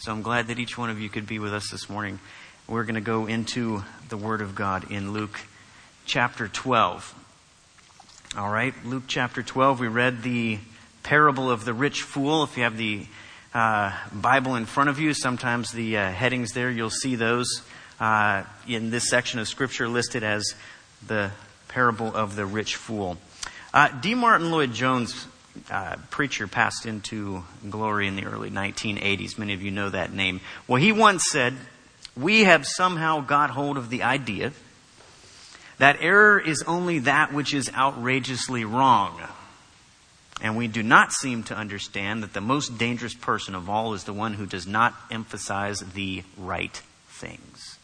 So I'm glad that each one of you could be with us this morning. We're going to go into the Word of God in Luke chapter 12. All right, Luke chapter 12, we read the parable of the rich fool. If you have the Bible in front of you, sometimes the headings there, you'll see those in this section of Scripture listed as the parable of the rich fool. D. Martin Lloyd-Jones, preacher, passed into glory in the early 1980s. Many of you know that name. Well, he once said, "We have somehow got hold of the idea that error is only that which is outrageously wrong. And we do not seem to understand that the most dangerous person of all is the one who does not emphasize the right things."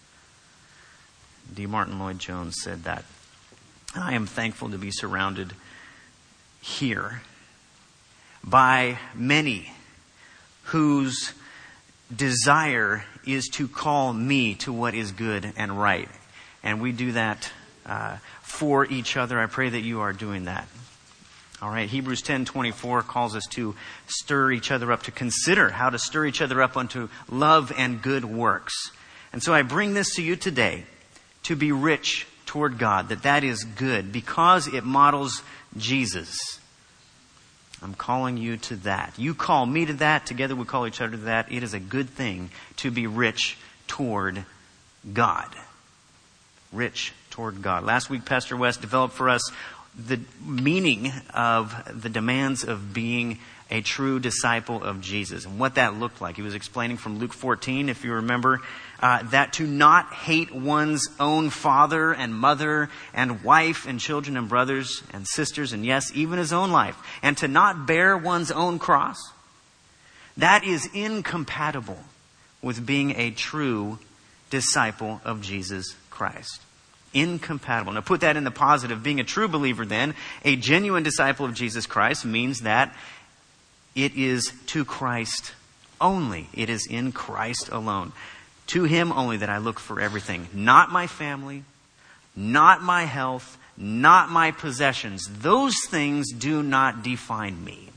D. Martin Lloyd-Jones said that. I am thankful to be surrounded here by many whose desire is to call me to what is good and right. And we do that for each other. I pray that you are doing that. All right, Hebrews 10:24 calls us to stir each other up, to consider how to stir each other up unto love and good works. And so I bring this to you today, to be rich toward God, that is good because it models Jesus. I'm calling you to that. You call me to that. Together we call each other to that. It is a good thing to be rich toward God. Rich toward God. Last week, Pastor West developed for us the meaning of the demands of being a true disciple of Jesus and what that looked like. He was explaining from Luke 14, if you remember, that to not hate one's own father and mother and wife and children and brothers and sisters and yes, even his own life, and to not bear one's own cross, that is incompatible with being a true disciple of Jesus Christ. Incompatible. Now put that in the positive. Being a true believer then, a genuine disciple of Jesus Christ, means that it is to Christ only. It is in Christ alone. To Him only that I look for everything. Not my family, not my health, not my possessions. Those things do not define me.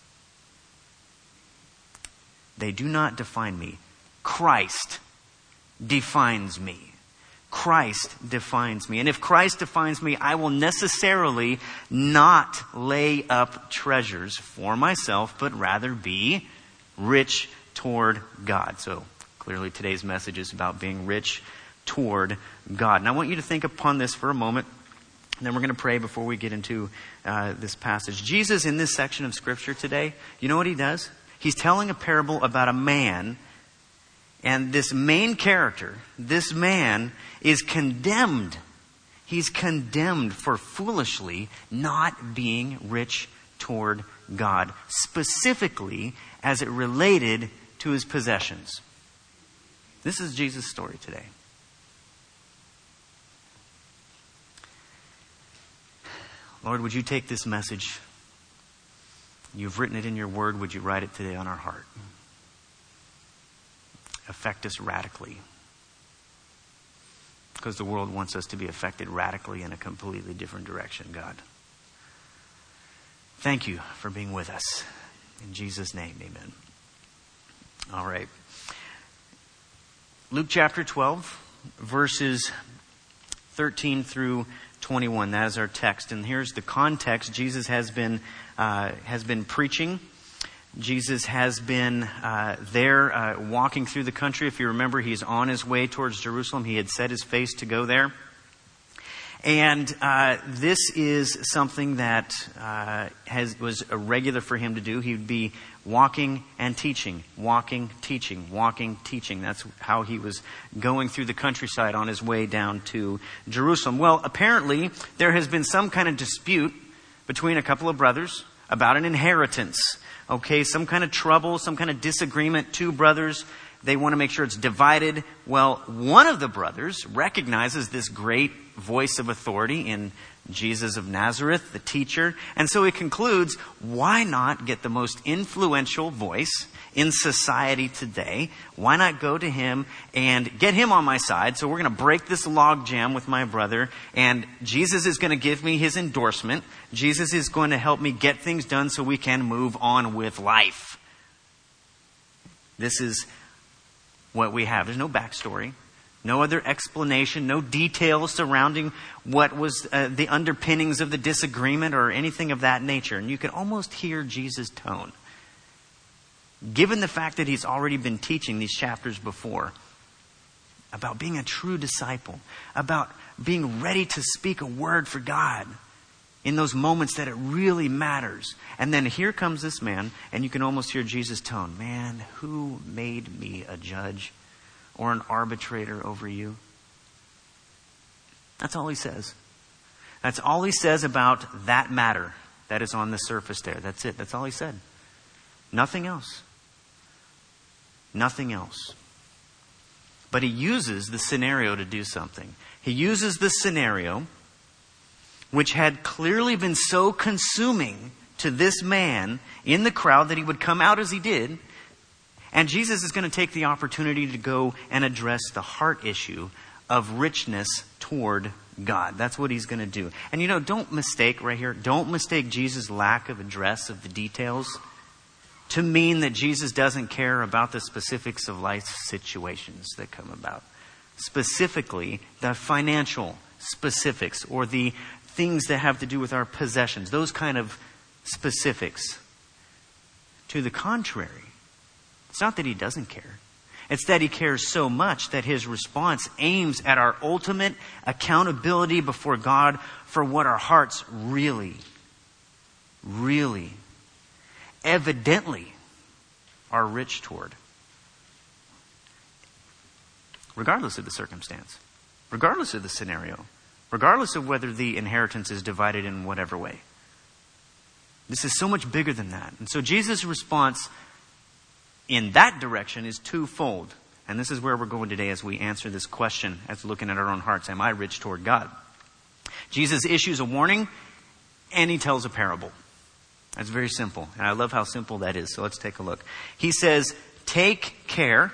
They do not define me. Christ defines me. Christ defines me. And if Christ defines me, I will necessarily not lay up treasures for myself, but rather be rich toward God. So clearly today's message is about being rich toward God. And I want you to think upon this for a moment, and then we're going to pray before we get into this passage. Jesus, in this section of Scripture today, you know what He does? He's telling a parable about a man. And this main character, this man, is condemned. He's condemned for foolishly not being rich toward God, specifically as it related to his possessions. This is Jesus' story today. Lord, would you take this message? You've written it in your word. Would you write it today on our heart? Affect us radically. Because the world wants us to be affected radically in a completely different direction, God. Thank you for being with us. In Jesus' name, amen. All right. Luke chapter 12, verses 13 through 21. That is our text. And here's the context. Jesus has been preaching. Jesus has been there walking through the country. If you remember, he's on his way towards Jerusalem. He had set his face to go there. And this is something that was regular for him to do. He would be walking and teaching, walking, teaching, walking, teaching. That's how he was going through the countryside on his way down to Jerusalem. Well, apparently there has been some kind of dispute between a couple of brothers about an inheritance. Okay, some kind of trouble, some kind of disagreement. Two brothers, they want to make sure it's divided. Well, one of the brothers recognizes this great voice of authority in Jesus of Nazareth, the teacher. And so he concludes, why not get the most influential voice in society today? Why not go to him and get him on my side? So we're going to break this log jam with my brother, and Jesus is going to give me his endorsement. Jesus is going to help me get things done so we can move on with life. This is what we have. There's no backstory, no other explanation, no details surrounding what was the underpinnings of the disagreement or anything of that nature. And you can almost hear Jesus' tone. Given the fact that he's already been teaching these chapters before about being a true disciple, about being ready to speak a word for God in those moments that it really matters. And then here comes this man, and you can almost hear Jesus' tone. Man, who made me a judge or an arbitrator over you? That's all he says. That's all he says about that matter that is on the surface there. That's it. That's all he said. Nothing else. Nothing else. But he uses the scenario to do something. He uses the scenario which had clearly been so consuming to this man in the crowd that he would come out as he did. And Jesus is going to take the opportunity to go and address the heart issue of richness toward God. That's what he's going to do. And don't mistake right here, don't mistake Jesus' lack of address of the details to mean that Jesus doesn't care about the specifics of life situations that come about. Specifically, the financial specifics or the things that have to do with our possessions, those kind of specifics. To the contrary, it's not that he doesn't care. It's that he cares so much that his response aims at our ultimate accountability before God for what our hearts really, evidently are rich toward. Regardless of the circumstance, regardless of the scenario, regardless of whether the inheritance is divided in whatever way. This is so much bigger than that. And so Jesus' response in that direction is twofold. And this is where we're going today as we answer this question, as looking at our own hearts. Am I rich toward God? Jesus issues a warning and he tells a parable. That's very simple. And I love how simple that is. So let's take a look. He says, take care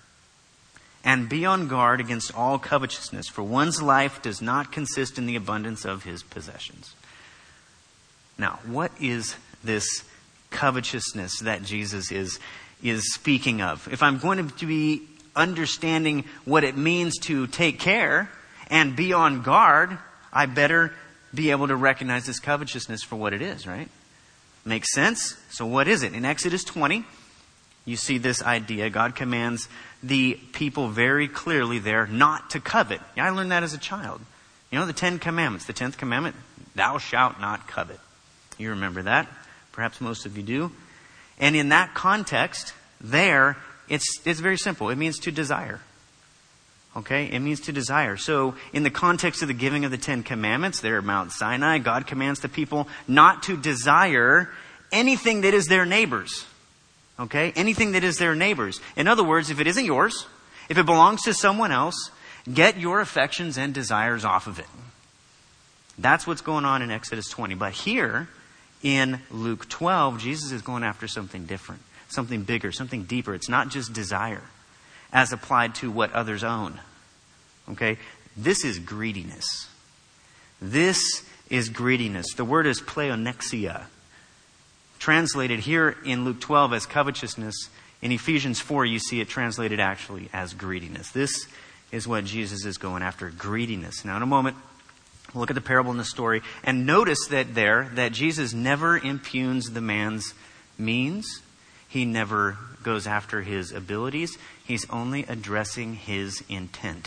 and be on guard against all covetousness, for one's life does not consist in the abundance of his possessions. Now, what is this covetousness that Jesus is speaking of? If I'm going to be understanding what it means to take care and be on guard, I better be able to recognize this covetousness for what it is, right? Makes sense? So what is it? In Exodus 20, you see this idea. God commands the people very clearly there not to covet. I learned that as a child. The 10 Commandments. The 10th commandment, thou shalt not covet. You remember that? Perhaps most of you do. And in that context, there, it's very simple. It means to desire. Okay? It means to desire. So, in the context of the giving of the 10 Commandments, there at Mount Sinai, God commands the people not to desire anything that is their neighbor's. Okay? Anything that is their neighbor's. In other words, if it isn't yours, if it belongs to someone else, get your affections and desires off of it. That's what's going on in Exodus 20. But here, in Luke 12, Jesus is going after something different, something bigger, something deeper. It's not just desire as applied to what others own. Okay? This is greediness. This is greediness. The word is pleonexia. Translated here in Luke 12 as covetousness. In Ephesians 4, you see it translated actually as greediness. This is what Jesus is going after, greediness. Now, in a moment, we'll look at the parable in the story and notice that Jesus never impugns the man's means. He never goes after his abilities. He's only addressing his intent.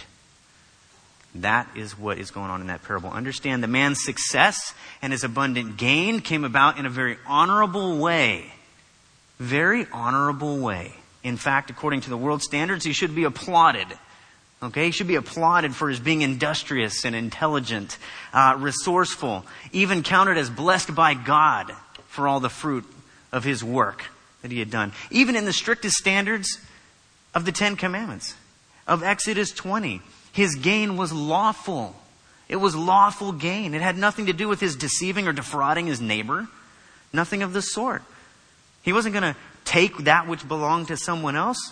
That is what is going on in that parable. Understand, the man's success and his abundant gain came about in a very honorable way. Very honorable way. In fact, according to the world standards, he should be applauded. Okay, he should be applauded for his being industrious and intelligent, resourceful, even counted as blessed by God for all the fruit of his work that he had done. Even in the strictest standards of the 10 Commandments, of Exodus 20, his gain was lawful. It was lawful gain. It had nothing to do with his deceiving or defrauding his neighbor. Nothing of the sort. He wasn't going to take that which belonged to someone else.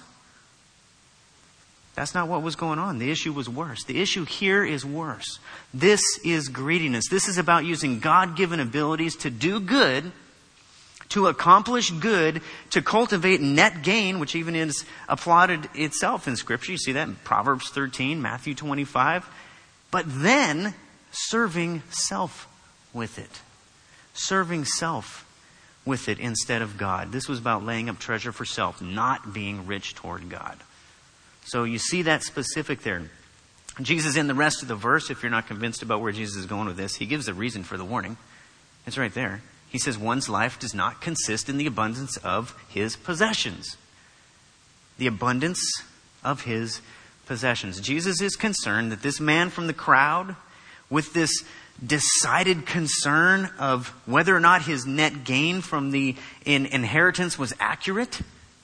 That's not what was going on. The issue was worse. The issue here is worse. This is greediness. This is about using God-given abilities to do good to accomplish good, to cultivate net gain, which even is applauded itself in Scripture. You see that in Proverbs 13, Matthew 25. But then serving self with it. Serving self with it instead of God. This was about laying up treasure for self, not being rich toward God. So you see that specific there. Jesus, in the rest of the verse, if you're not convinced about where Jesus is going with this, he gives the reason for the warning. It's right there. He says one's life does not consist in the abundance of his possessions. The abundance of his possessions. Jesus is concerned that this man from the crowd, with this decided concern of whether or not his net gain from the inheritance was accurate,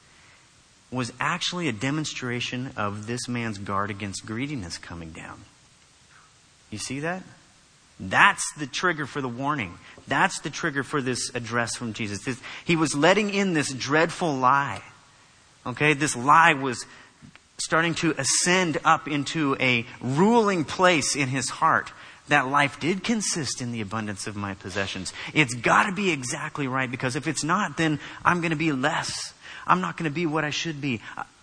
was actually a demonstration of this man's guard against greediness coming down. You see that? That's the trigger for the warning. That's the trigger for this address from Jesus. He was letting in this dreadful lie. Okay, this lie was starting to ascend up into a ruling place in his heart. That life did consist in the abundance of my possessions. It's got to be exactly right, because if it's not, then I'm going to be less. I'm not going to be what I should be.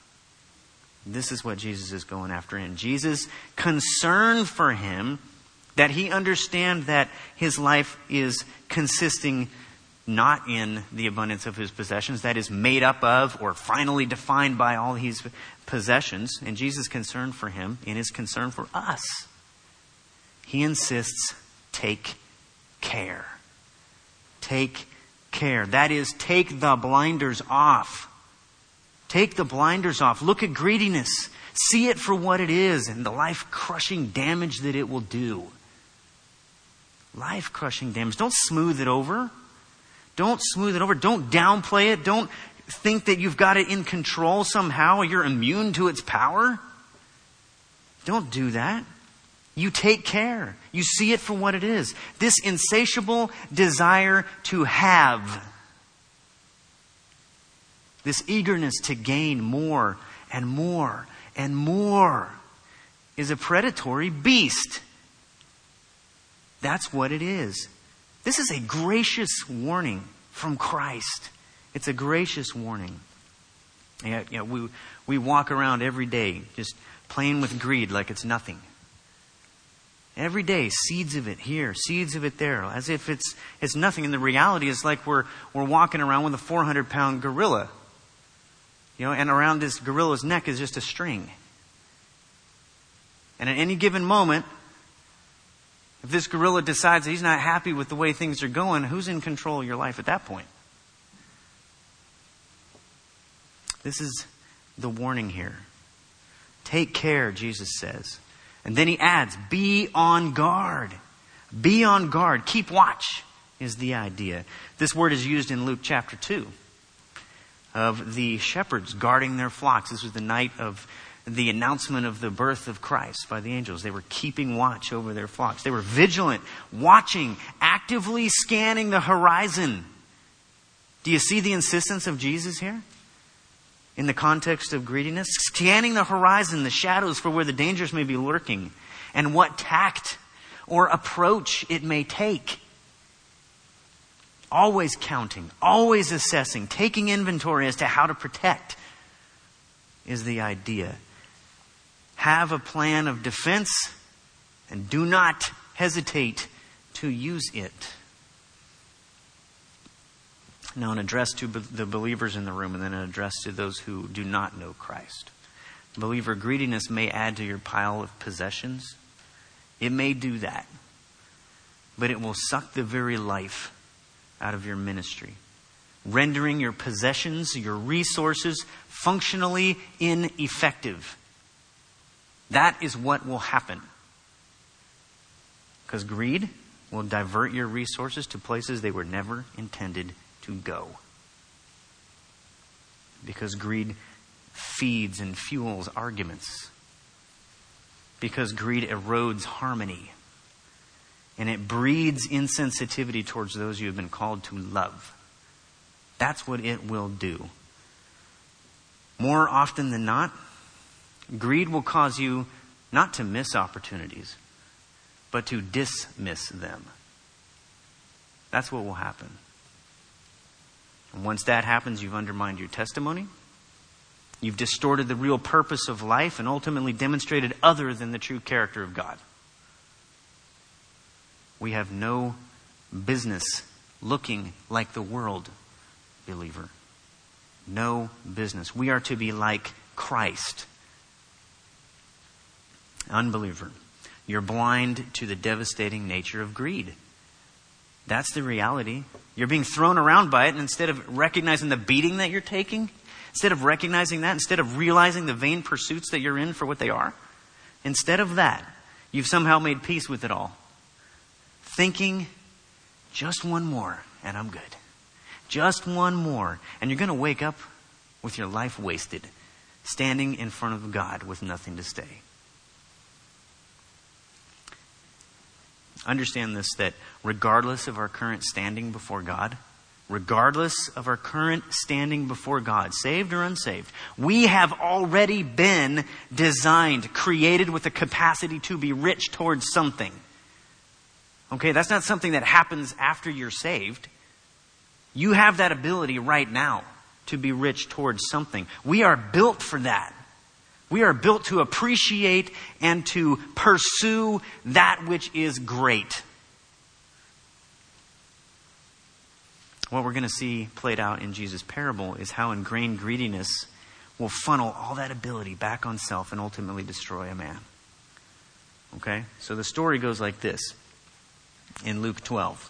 This is what Jesus is going after. And Jesus' concern for him, that he understand that his life is consisting not in the abundance of his possessions, that is made up of or finally defined by all his possessions. And Jesus' concern for him, in his concern for us, he insists, take care. Take care. That is, take the blinders off. Take the blinders off. Look at greediness. See it for what it is and the life-crushing damage that it will do. Life-crushing damage. Don't smooth it over. Don't smooth it over. Don't downplay it. Don't think that you've got it in control somehow or you're immune to its power. Don't do that. You take care. You see it for what it is. This insatiable desire to have. This eagerness to gain more and more and more is a predatory beast. That's what it is. This is a gracious warning from Christ. It's a gracious warning. We walk around every day just playing with greed like it's nothing. Every day, seeds of it here, seeds of it there, as if it's nothing. And the reality is like we're walking around with a 400-pound gorilla. And around this gorilla's neck is just a string. And at any given moment, if this gorilla decides that he's not happy with the way things are going, who's in control of your life at that point? This is the warning here. Take care, Jesus says. And then he adds, be on guard. Be on guard. Keep watch is the idea. This word is used in Luke chapter 2 of the shepherds guarding their flocks. This was the night of the announcement of the birth of Christ by the angels. They were keeping watch over their flocks. They were vigilant, watching, actively scanning the horizon. Do you see the insistence of Jesus here? In the context of greediness, scanning the horizon, the shadows for where the dangers may be lurking, and what tact or approach it may take. Always counting, always assessing, taking inventory as to how to protect is the idea. Have a plan of defense and do not hesitate to use it. Now, an address to the believers in the room and then an address to those who do not know Christ. Believer, greediness may add to your pile of possessions. It may do that. But it will suck the very life out of your ministry, rendering your possessions, your resources, functionally ineffective. That is what will happen. Because greed will divert your resources to places they were never intended to go. Because greed feeds and fuels arguments. Because greed erodes harmony. And it breeds insensitivity towards those you have been called to love. That's what it will do. More often than not, greed will cause you not to miss opportunities, but to dismiss them. That's what will happen. And once that happens, you've undermined your testimony. You've distorted the real purpose of life and ultimately demonstrated other than the true character of God. We have no business looking like the world, believer. No business. We are to be like Christ. Unbeliever, you're blind to the devastating nature of greed. That's the reality. You're being thrown around by it, and instead of recognizing the beating that you're taking, instead of recognizing that, instead of realizing the vain pursuits that you're in for what they are, instead of that, you've somehow made peace with it all. Thinking, just one more, and I'm good. Just one more. And you're going to wake up with your life wasted, standing in front of God with nothing to say. Understand this, that regardless of our current standing before God, saved or unsaved, we have already been designed, created with the capacity to be rich towards something. Okay, that's not something that happens after you're saved. You have that ability right now to be rich towards something. We are built for that. We are built to appreciate and to pursue that which is great. What we're going to see played out in Jesus' parable is how ingrained greediness will funnel all that ability back on self and ultimately destroy a man. Okay? So the story goes like this in Luke 12.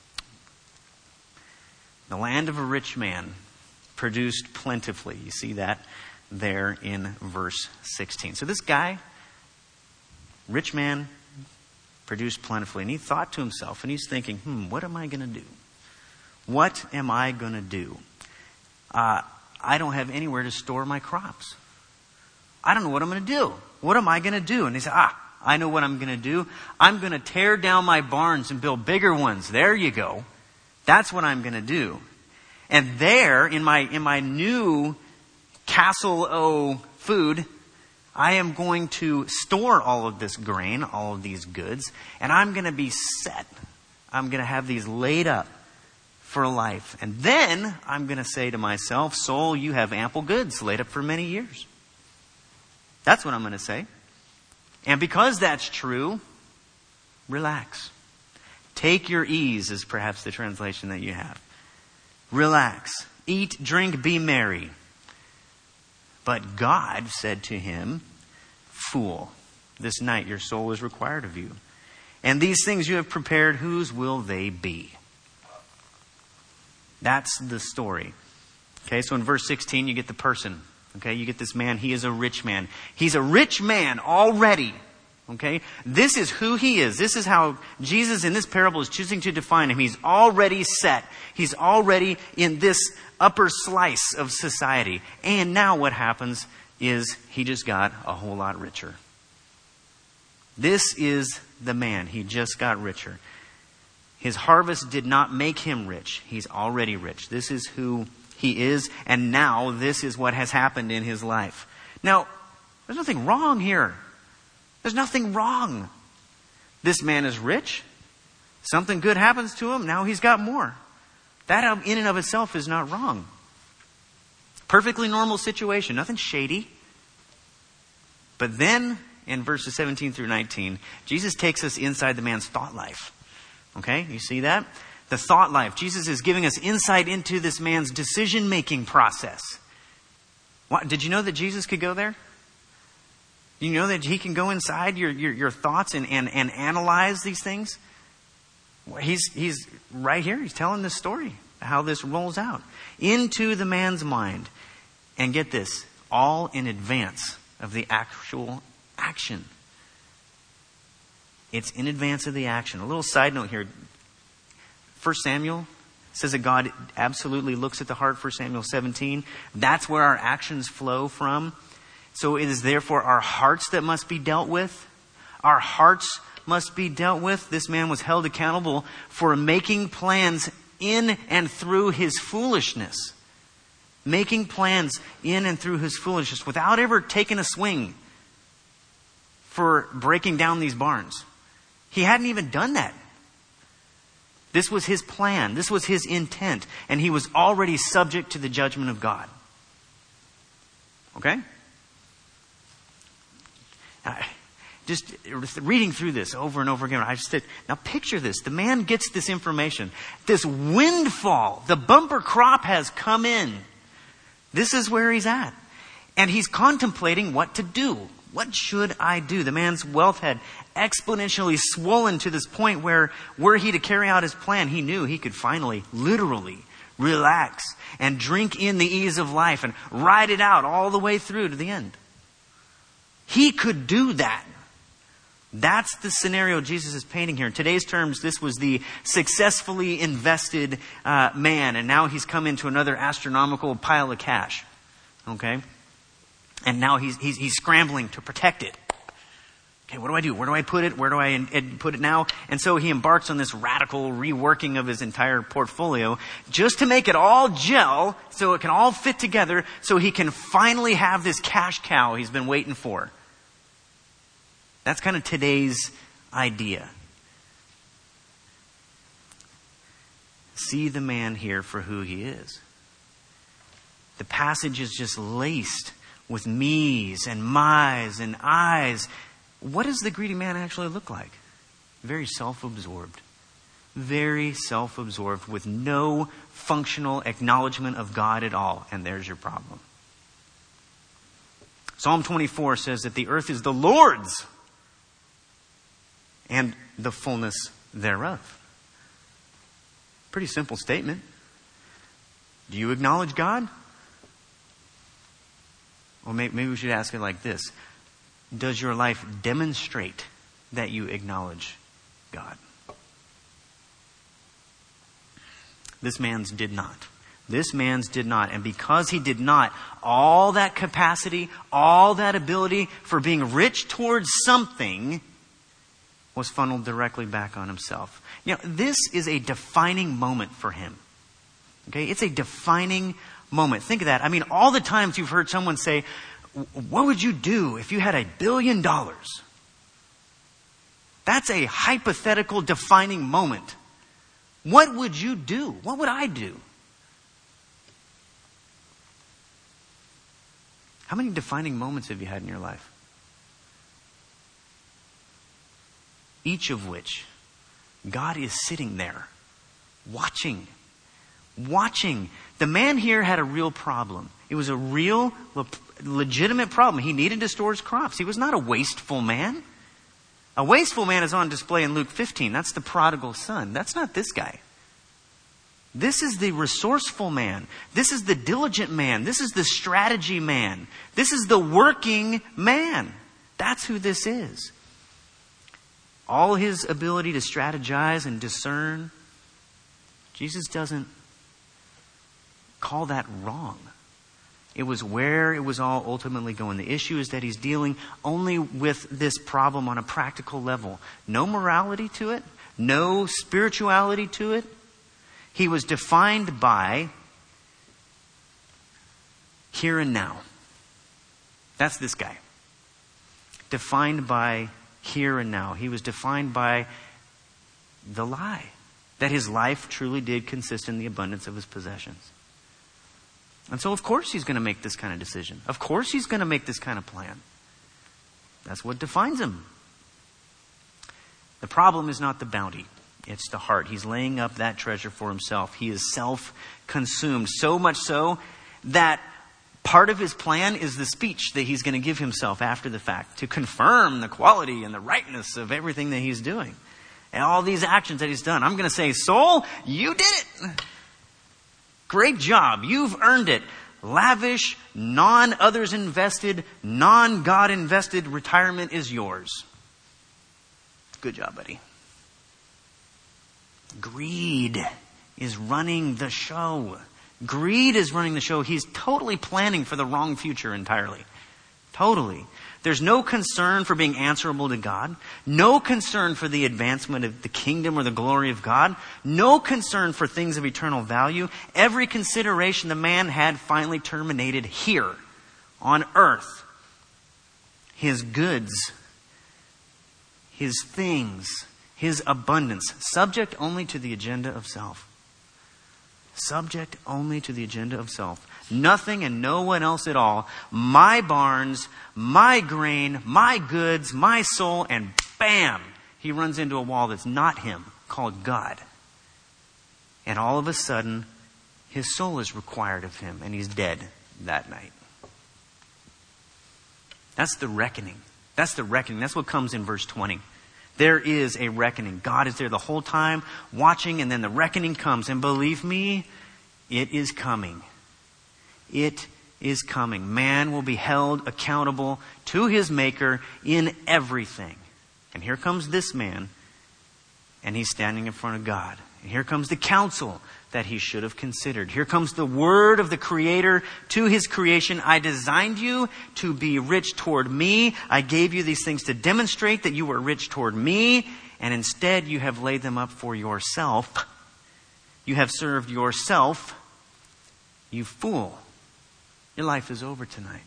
The land of a rich man produced plentifully. You see that there in verse 16. So this guy, rich man, produced plentifully. And he thought to himself, and he's thinking, what am I going to do? What am I going to do? I don't have anywhere to store my crops. I don't know what I'm going to do. What am I going to do? And he said, I know what I'm going to do. I'm going to tear down my barns and build bigger ones. There you go. That's what I'm going to do. And there, in my new Castle food, I am going to store all of this grain, all of these goods, and I'm going to be set. I'm going to have these laid up for life. And then I'm going to say to myself, soul, you have ample goods laid up for many years. That's what I'm going to say. And because that's true, relax. Take your ease is perhaps the translation that you have. Relax. Eat, drink, be merry. But God said to him, fool, this night your soul is required of you. And these things you have prepared, whose will they be? That's the story. Okay, so in verse 16 you get the person. Okay, you get this man. He is a rich man. He's a rich man already. Okay, this is who he is. This is how Jesus in this parable is choosing to define him. He's already set. He's already in this upper slice of society. And now what happens is he just got a whole lot richer. This is the man. He just got richer. His harvest did not make him rich. He's already rich. This is who he is. And now this is what has happened in his life. Now, there's nothing wrong here. There's nothing wrong. This man is rich. Something good happens to him. Now he's got more. That in and of itself is not wrong. Perfectly normal situation. Nothing shady. But then in verses 17 through 19, Jesus takes us inside the man's thought life. Okay, you see that? The thought life. Jesus is giving us insight into this man's decision-making process. Did you know that Jesus could go there? You know that he can go inside your thoughts and analyze these things? He's right here. He's telling this story, how this rolls out. Into the man's mind. And get this, all in advance of the actual action. It's in advance of the action. A little side note here. 1 Samuel says that God absolutely looks at the heart, 1 Samuel 17. That's where our actions flow from. So it is therefore our hearts that must be dealt with. Our hearts must be dealt with. This man was held accountable for making plans in and through his foolishness. Making plans in and through his foolishness without ever taking a swing for breaking down these barns. He hadn't even done that. This was his plan. This was his intent. And he was already subject to the judgment of God. Okay? Just reading through this over and over again, I just said, now picture this. The man gets this information. This windfall, the bumper crop has come in. This is where he's at. And he's contemplating what to do. What should I do? The man's wealth had exponentially swollen to this point where, were he to carry out his plan, he knew he could finally, literally, relax and drink in the ease of life and ride it out all the way through to the end. He could do that. That's the scenario Jesus is painting here. In today's terms, this was the successfully invested man, and now he's come into another astronomical pile of cash. Okay? And now he's scrambling to protect it. Okay, what do I do? Where do I put it? Where do I put it now? And so he embarks on this radical reworking of his entire portfolio just to make it all gel so it can all fit together so he can finally have this cash cow he's been waiting for. That's kind of today's idea. See the man here for who he is. The passage is just laced with me's and my's and I's. What does the greedy man actually look like? Very self-absorbed. Very self-absorbed with no functional acknowledgement of God at all. And there's your problem. Psalm 24 says that the earth is the Lord's and the fullness thereof. Pretty simple statement. Do you acknowledge God? Or maybe we should ask it like this. Does your life demonstrate that you acknowledge God? This man's did not. This man's did not. And because he did not, all that capacity, all that ability for being rich towards something was funneled directly back on himself. You know, this is a defining moment for him. Okay? It's a defining moment. Think of that. I mean, all the times you've heard someone say, what would you do if you had $1 billion? That's a hypothetical defining moment. What would you do? What would I do? How many defining moments have you had in your life? Each of which God is sitting there, watching. The man here had a real problem. It was a real, legitimate problem. He needed to store his crops. He was not a wasteful man. A wasteful man is on display in Luke 15. That's the prodigal son. That's not this guy. This is the resourceful man. This is the diligent man. This is the strategy man. This is the working man. That's who this is. All his ability to strategize and discern, Jesus doesn't call that wrong. It was where it was all ultimately going. The issue is that he's dealing only with this problem on a practical level. No morality to it. No spirituality to it. He was defined by here and now. That's this guy. Defined by here and now. He was defined by the lie. That his life truly did consist in the abundance of his possessions. And so of course he's going to make this kind of decision. Of course he's going to make this kind of plan. That's what defines him. The problem is not the bounty. It's the heart. He's laying up that treasure for himself. He is self-consumed. So much so that part of his plan is the speech that he's going to give himself after the fact to confirm the quality and the rightness of everything that he's doing. And all these actions that he's done. I'm going to say, soul, you did it. Great job. You've earned it. Lavish, non-others invested, non-God invested retirement is yours. Good job, buddy. Greed is running the show. Greed is running the show. He's totally planning for the wrong future entirely. Totally. There's no concern for being answerable to God. No concern for the advancement of the kingdom or the glory of God. No concern for things of eternal value. Every consideration the man had finally terminated here on earth. His goods, his things, his abundance, subject only to the agenda of self. Subject only to the agenda of self. Nothing and no one else at all. My barns, my grain, my goods, my soul, and bam! He runs into a wall that's not him, called God. And all of a sudden, his soul is required of him, and he's dead that night. That's the reckoning. That's the reckoning. That's what comes in verse 20. There is a reckoning. God is there the whole time, watching, and then the reckoning comes. And believe me, it is coming. It is coming. Man will be held accountable to his Maker in everything. And here comes this man, and he's standing in front of God. And here comes the counsel that he should have considered. Here comes the word of the Creator to his creation. I designed you to be rich toward me. I gave you these things to demonstrate that you were rich toward me. And instead you have laid them up for yourself. You have served yourself. You fool. Your life is over tonight.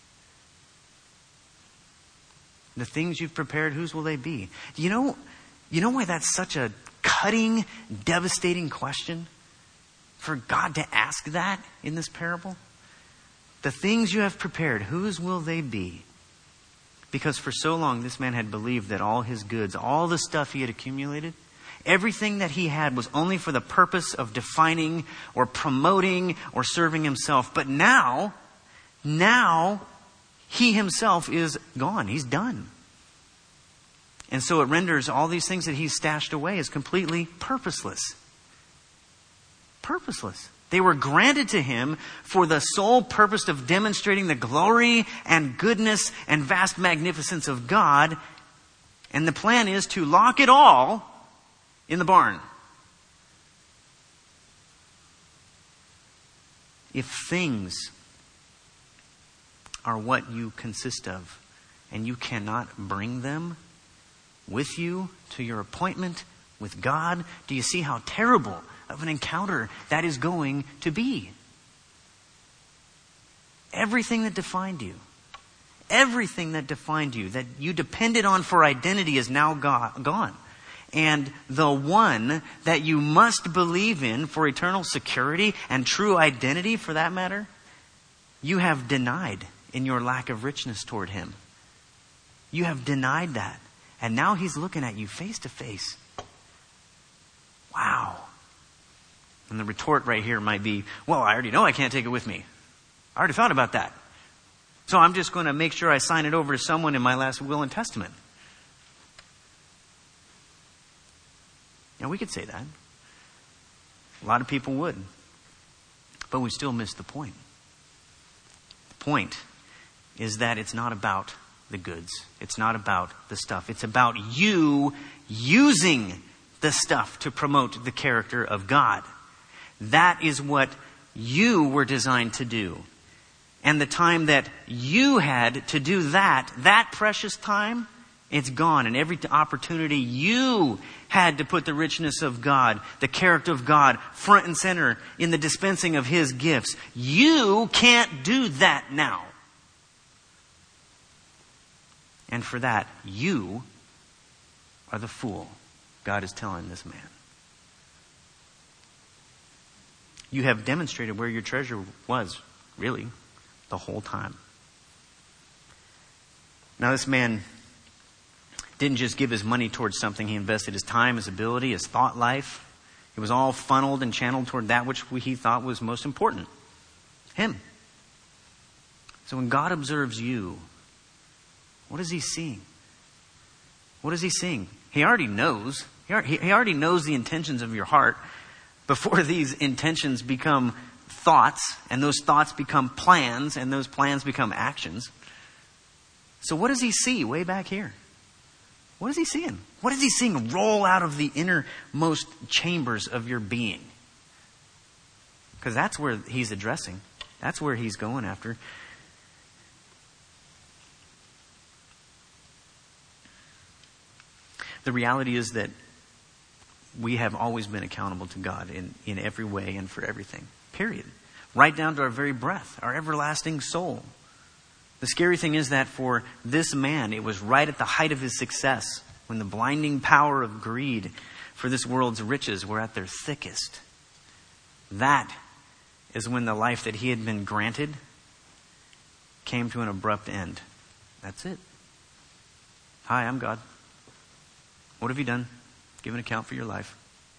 The things you've prepared, whose will they be? You know why that's such a cutting, devastating question? For God to ask that in this parable? The things you have prepared, whose will they be? Because for so long this man had believed that all his goods, all the stuff he had accumulated, everything that he had was only for the purpose of defining or promoting or serving himself. But now he himself is gone. He's done. And so it renders all these things that he's stashed away as completely purposeless. Purposeless. They were granted to him for the sole purpose of demonstrating the glory and goodness and vast magnificence of God. And the plan is to lock it all in the barn. If things are what you consist of, and you cannot bring them with you to your appointment with God, do you see how terrible of an encounter that is going to be? Everything that defined you, that you depended on for identity is now gone. And the one that you must believe in for eternal security and true identity, for that matter, you have denied in your lack of richness toward him. You have denied that. And now he's looking at you face to face. Wow. And the retort right here might be, well, I already know I can't take it with me. I already thought about that. So I'm just going to make sure I sign it over to someone in my last will and testament. Now, we could say that. A lot of people would. But we still miss the point. The point is that it's not about the goods. It's not about the stuff. It's about you using the stuff to promote the character of God. That is what you were designed to do. And the time that you had to do that precious time, it's gone. And every opportunity you had to put the richness of God, the character of God, front and center in the dispensing of his gifts, you can't do that now. And for that, you are the fool, God is telling this man. You have demonstrated where your treasure was, really, the whole time. Now, this man didn't just give his money towards something. He invested his time, his ability, his thought life. It was all funneled and channeled toward that which he thought was most important. Him. So when God observes you, what is he seeing? What is he seeing? He already knows. He already knows the intentions of your heart before these intentions become thoughts, and those thoughts become plans, and those plans become actions. So what does he see way back here? What is he seeing? What is he seeing roll out of the innermost chambers of your being? Because that's where he's addressing. That's where he's going after. The reality is that we have always been accountable to God in every way and for everything. Period. Right down to our very breath, our everlasting soul. The scary thing is that for this man, it was right at the height of his success. when the blinding power of greed for this world's riches were at their thickest. That is when the life that he had been granted came to an abrupt end. That's it. Hi, I'm God. What have you done? Give an account for your life.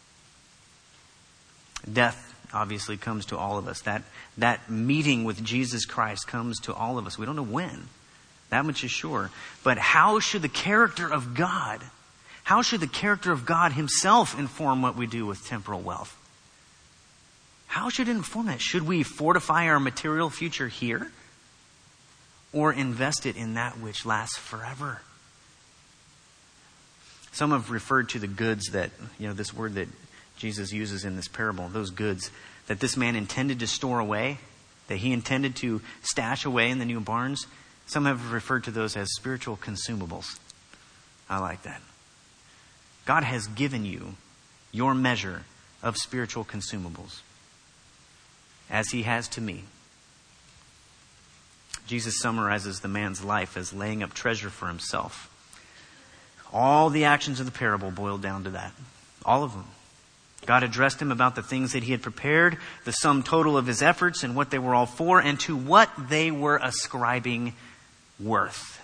Death obviously comes to all of us. That meeting with Jesus Christ comes to all of us. We don't know when. That much is sure. But how should the character of God himself inform what we do with temporal wealth? How should it inform that? Should we fortify our material future here? Or invest it in that which lasts forever? Some have referred to the goods that, this word that Jesus uses in this parable, those goods that this man intended to store away, that he intended to stash away in the new barns. Some have referred to those as spiritual consumables. I like that. God has given you your measure of spiritual consumables, as he has to me. Jesus summarizes the man's life as laying up treasure for himself. All the actions of the parable boiled down to that. All of them. God addressed him about the things that he had prepared, the sum total of his efforts and what they were all for, and to what they were ascribing worth.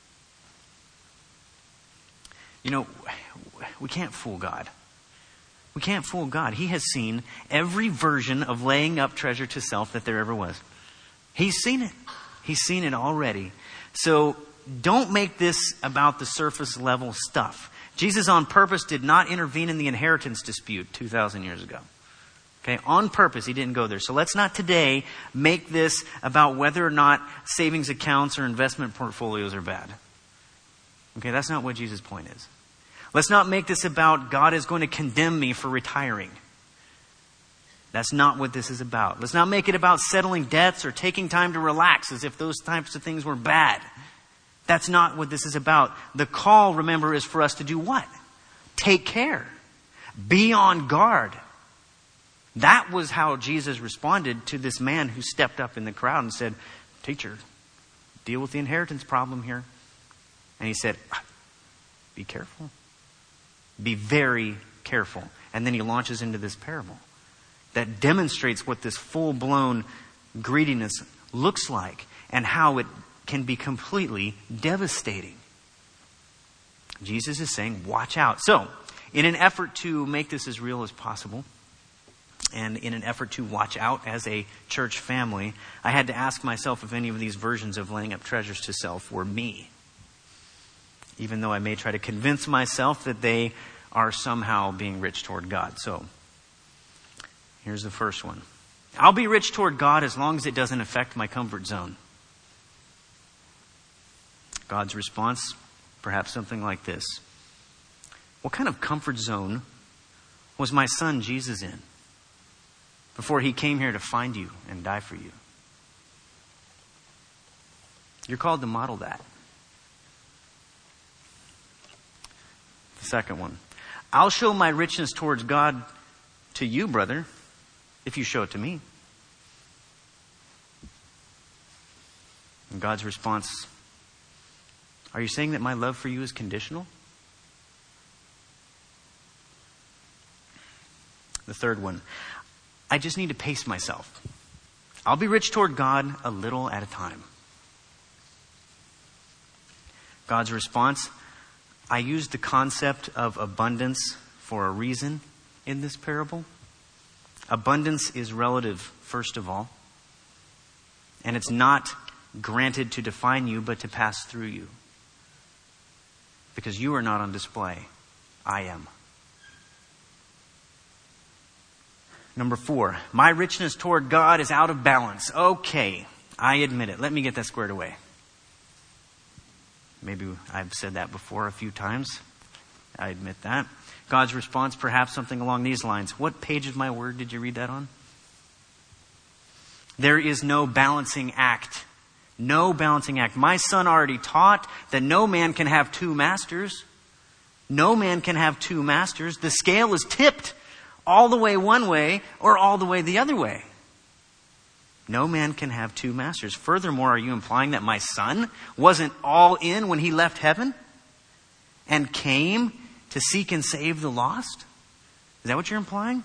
We can't fool God. We can't fool God. He has seen every version of laying up treasure to self that there ever was. He's seen it. He's seen it already. So don't make this about the surface level stuff. Jesus on purpose did not intervene in the inheritance dispute 2,000 years ago. Okay, on purpose, he didn't go there. So let's not today make this about whether or not savings accounts or investment portfolios are bad. Okay, that's not what Jesus' point is. Let's not make this about God is going to condemn me for retiring. That's not what this is about. Let's not make it about settling debts or taking time to relax as if those types of things were bad. That's not what this is about. The call, remember, is for us to do what? Take care. Be on guard. That was how Jesus responded to this man who stepped up in the crowd and said, "Teacher, deal with the inheritance problem here." And he said, "Be careful. Be very careful." And then he launches into this parable that demonstrates what this full-blown greediness looks like and how it can be completely devastating. Jesus is saying, watch out. So, in an effort to make this as real as possible, and in an effort to watch out as a church family, I had to ask myself if any of these versions of laying up treasures to self were me. Even though I may try to convince myself that they are somehow being rich toward God. So, here's the first one. I'll be rich toward God as long as it doesn't affect my comfort zone. God's response, perhaps something like this. What kind of comfort zone was my son Jesus in before he came here to find you and die for you? You're called to model that. The second one. I'll show my richness towards God to you, brother, if you show it to me. And God's response, are you saying that my love for you is conditional? The third one. I just need to pace myself. I'll be rich toward God a little at a time. God's response. I used the concept of abundance for a reason in this parable. Abundance is relative, first of all. And it's not granted to define you, but to pass through you. Because you are not on display. I am. Number 4. My richness toward God is out of balance. Okay, I admit it. Let me get that squared away. Maybe I've said that before a few times. I admit that. God's response, perhaps something along these lines. What page of my word did you read that on? There is no balancing act. No balancing act. My son already taught that no man can have two masters. No man can have two masters. The scale is tipped all the way one way or all the way the other way. No man can have two masters. Furthermore, are you implying that my son wasn't all in when he left heaven? and came to seek and save the lost? Is that what you're implying?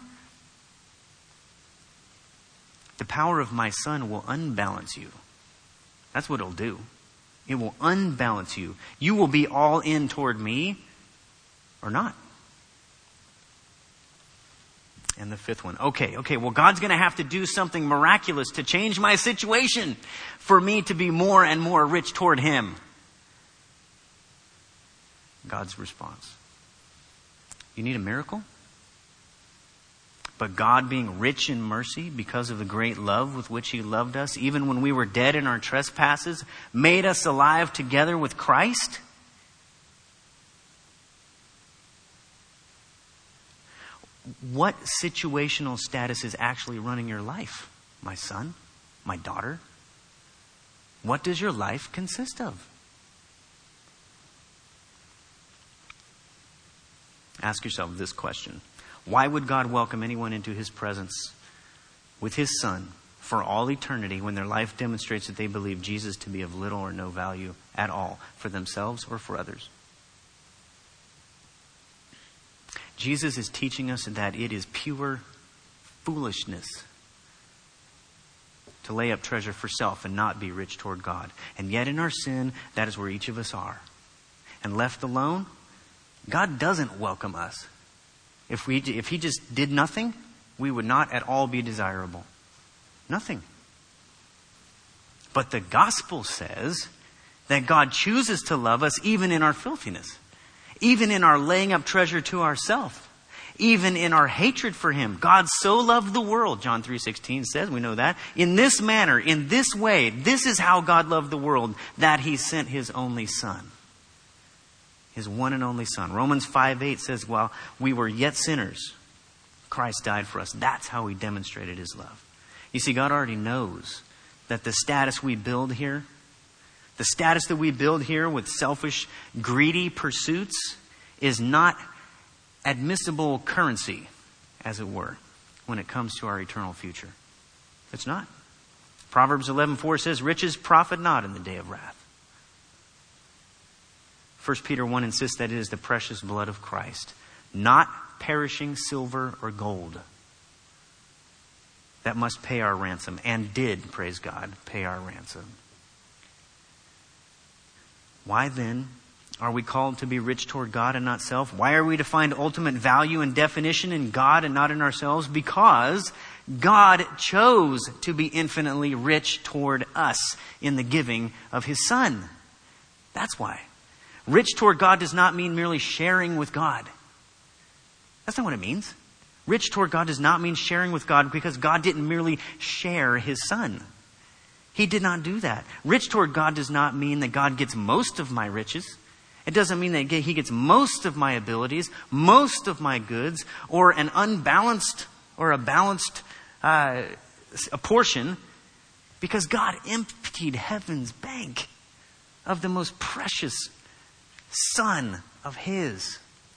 The power of my Son will unbalance you. That's what it'll do. It will unbalance you. You will be all in toward me or not. And the fifth one. Okay, well, God's going to have to do something miraculous to change my situation for me to be more and more rich toward Him. God's response. You need a miracle? But God, being rich in mercy because of the great love with which He loved us, even when we were dead in our trespasses, made us alive together with Christ. What situational status is actually running your life, my son, my daughter? What does your life consist of? Ask yourself this question. Why would God welcome anyone into His presence with His Son for all eternity when their life demonstrates that they believe Jesus to be of little or no value at all for themselves or for others? Jesus is teaching us that it is pure foolishness to lay up treasure for self and not be rich toward God. And yet in our sin, that is where each of us are. And left alone, God doesn't welcome us. If He just did nothing, we would not at all be desirable. Nothing. But the gospel says that God chooses to love us even in our filthiness. Even in our laying up treasure to ourselves. Even in our hatred for Him. God so loved the world, John 3:16 says, we know that. In this manner, in this way, this is how God loved the world, that He sent His only Son. His one and only Son. Romans 5:8 says, while we were yet sinners, Christ died for us. That's how He demonstrated His love. You see, God already knows that the status we build here, the status that we build here with selfish, greedy pursuits is not admissible currency, as it were, when it comes to our eternal future. It's not. Proverbs 11:4 says, riches profit not in the day of wrath. 1 Peter 1 insists that it is the precious blood of Christ, not perishing silver or gold, that must pay our ransom, and did, praise God, pay our ransom. Why then are we called to be rich toward God and not self? Why are we to find ultimate value and definition in God and not in ourselves? Because God chose to be infinitely rich toward us in the giving of His Son. That's why. Rich toward God does not mean merely sharing with God. That's not what it means. Rich toward God does not mean sharing with God, because God didn't merely share His Son. He did not do that. Rich toward God does not mean that God gets most of my riches. It doesn't mean that He gets most of my abilities, most of my goods, or an unbalanced or a balanced a portion, because God emptied heaven's bank of the most precious Son of His.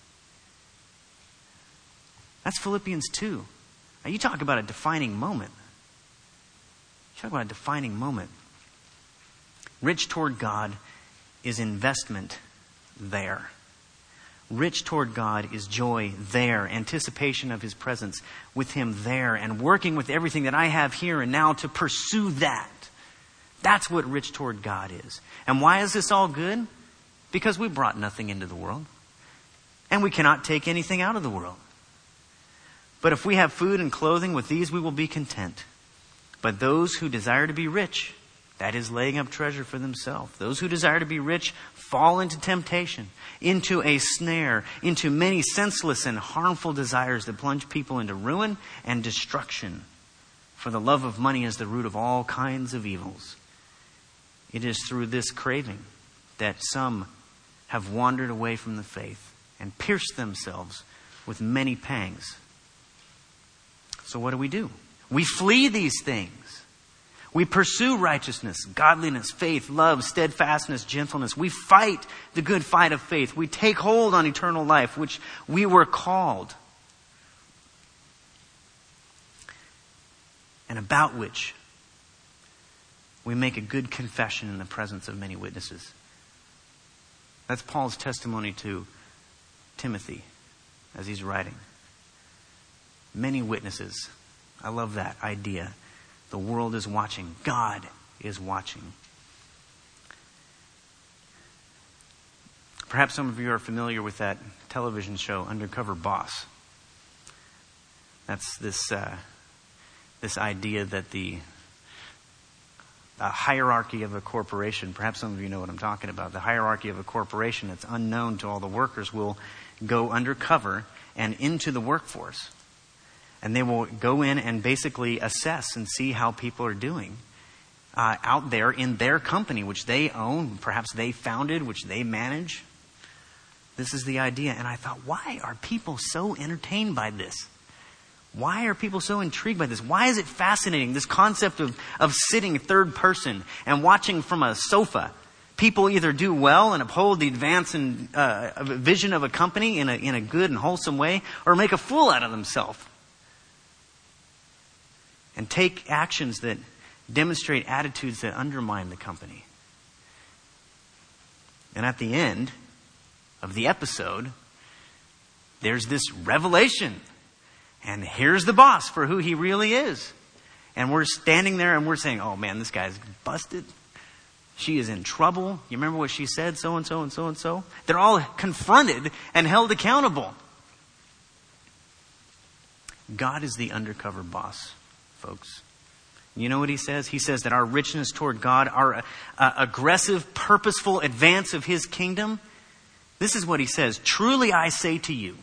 That's Philippians 2. Now you talk about a defining moment. Talk about a defining moment. Rich toward God is investment there. Rich toward God is joy there, anticipation of His presence with Him there, and working with everything that I have here and now to pursue that. That's what rich toward God is. And why is this all good? Because we brought nothing into the world. And we cannot take anything out of the world. But if we have food and clothing, with these we will be content. But those who desire to be rich, that is laying up treasure for themselves. Those who desire to be rich fall into temptation, into a snare, into many senseless and harmful desires that plunge people into ruin and destruction. For the love of money is the root of all kinds of evils. It is through this craving that some have wandered away from the faith and pierced themselves with many pangs. So what do? We flee these things. We pursue righteousness, godliness, faith, love, steadfastness, gentleness. We fight the good fight of faith. We take hold on eternal life, which we were called, and about which we make a good confession in the presence of many witnesses. That's Paul's testimony to Timothy as he's writing. Many witnesses. I love that idea. The world is watching. God is watching. Perhaps some of you are familiar with that television show, Undercover Boss. That's this idea that the hierarchy of a corporation, perhaps some of you know what I'm talking about, the hierarchy of a corporation that's unknown to all the workers will go undercover and into the workforce. And they will go in and basically assess and see how people are doing out there in their company, which they own, perhaps they founded, which they manage. This is the idea. And I thought, why are people so entertained by this? Why are people so intrigued by this? Why is it fascinating, this concept of sitting third person and watching from a sofa? People either do well and uphold the advance and vision of a company in a good and wholesome way, or make a fool out of themselves. And take actions that demonstrate attitudes that undermine the company. And at the end of the episode, there's this revelation. And here's the boss for who he really is. And we're standing there and we're saying, oh man, this guy's busted. She is in trouble. You remember what she said? So and so and so and so. They're all confronted and held accountable. God is the undercover boss, folks. You know what he says? He says that our richness toward God, our aggressive, purposeful advance of his kingdom. This is what he says. Truly I say to you,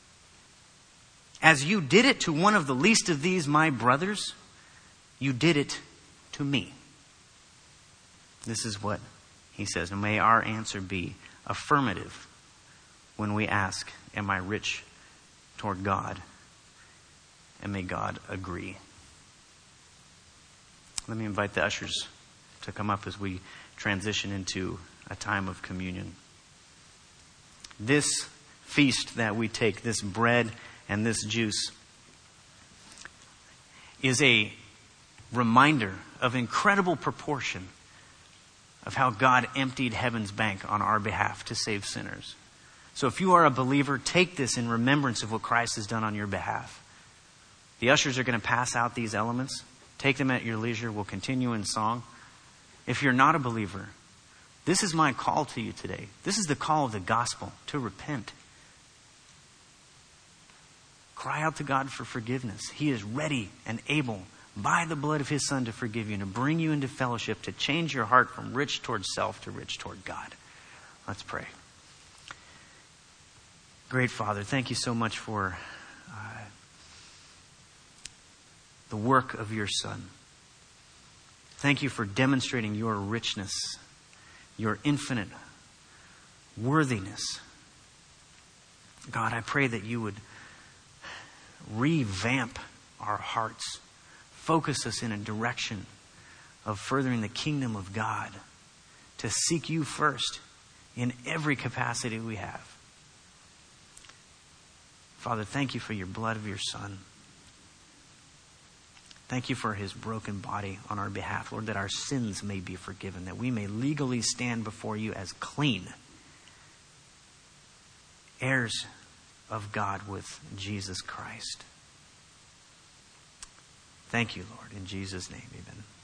as you did it to one of the least of these, my brothers, you did it to me. This is what he says. And may our answer be affirmative when we ask, am I rich toward God? And may God agree. Let me invite the ushers to come up as we transition into a time of communion. This feast that we take, this bread and this juice, is a reminder of incredible proportion of how God emptied heaven's bank on our behalf to save sinners. So if you are a believer, take this in remembrance of what Christ has done on your behalf. The ushers are going to pass out these elements. Take them at your leisure. We'll continue in song. If you're not a believer, this is my call to you today. This is the call of the gospel, to repent. Cry out to God for forgiveness. He is ready and able by the blood of his Son to forgive you and to bring you into fellowship, to change your heart from rich toward self to rich toward God. Let's pray. Great Father, thank you so much for the work of your Son. Thank you for demonstrating your richness, your infinite worthiness. God, I pray that you would revamp our hearts, focus us in a direction of furthering the kingdom of God, to seek you first in every capacity we have. Father, thank you for your blood of your Son. Thank you for his broken body on our behalf, Lord, that our sins may be forgiven, that we may legally stand before you as clean heirs of God with Jesus Christ. Thank you, Lord. In Jesus' name, amen.